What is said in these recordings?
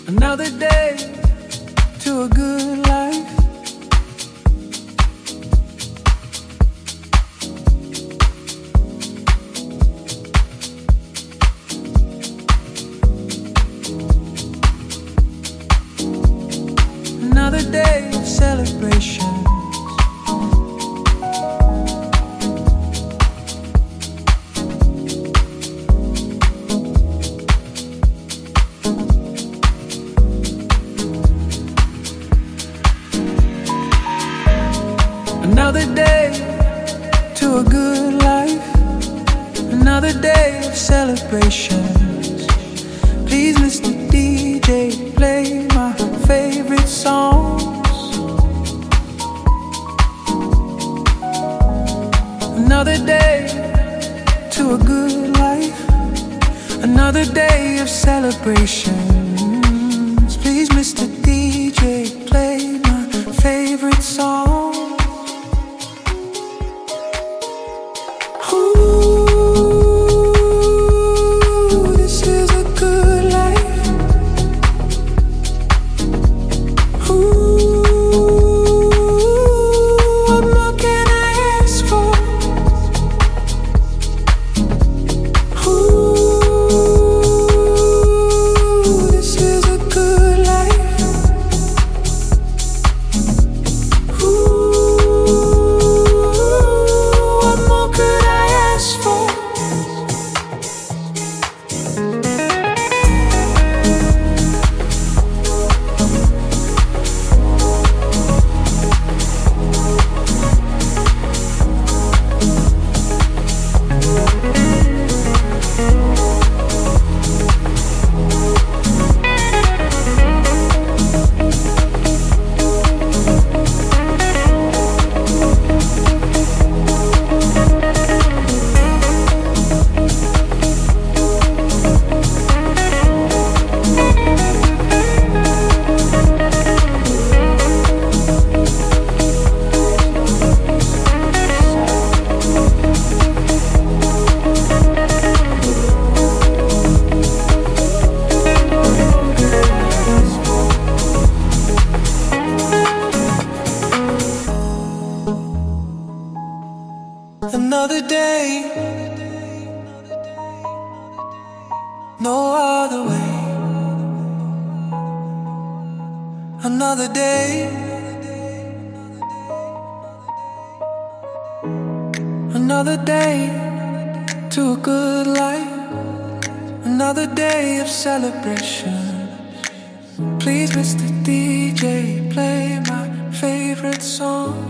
Another day to a good life. Another day of celebration. Another day to a good life. Another day of celebrations. Please, Mr. DJ, play my favorite songs. Another day to a good life. Another day of celebrations. Please, Mr. DJ, play my favorite song. Another day, no other way. Another day, another day to a good life. Another day of celebration. Please, Mr. DJ, play my favorite song.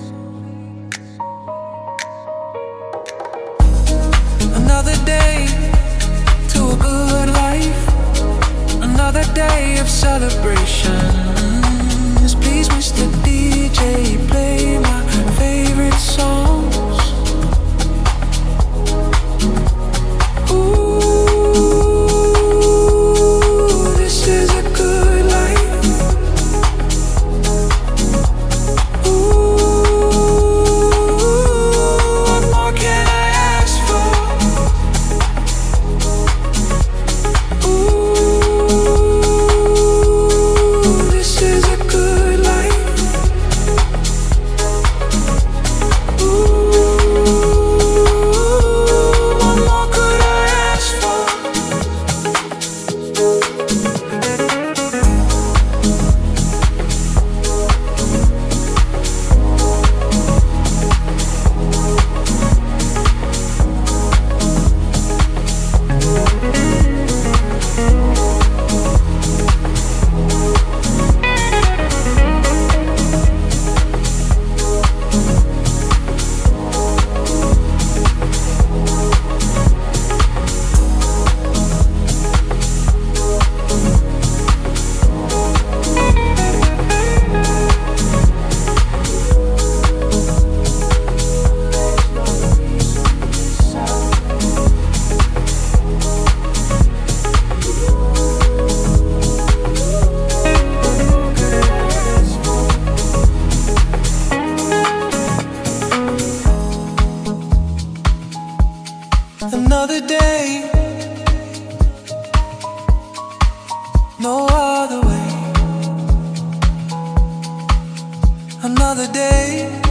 Another day to a good life. Another day of celebrations. Please, Mr. DJ, play my favorite songs. Ooh, this is a good life. Ooh, what more can I ask for? Another day, no other way. Another day